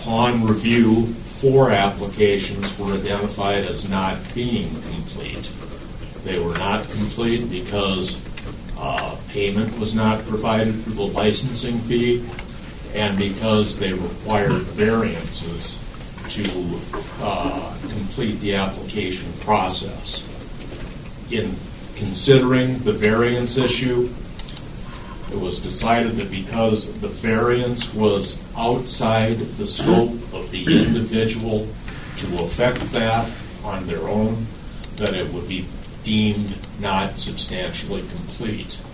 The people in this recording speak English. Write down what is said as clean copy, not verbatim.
upon review, 4 applications were identified as not being complete. They were not complete because payment was not provided for the licensing fee, and because they required variances to complete the application process. In considering the variance issue, it was decided that because the variance was outside the scope of the individual to affect that on their own, that it would be deemed not substantially complete.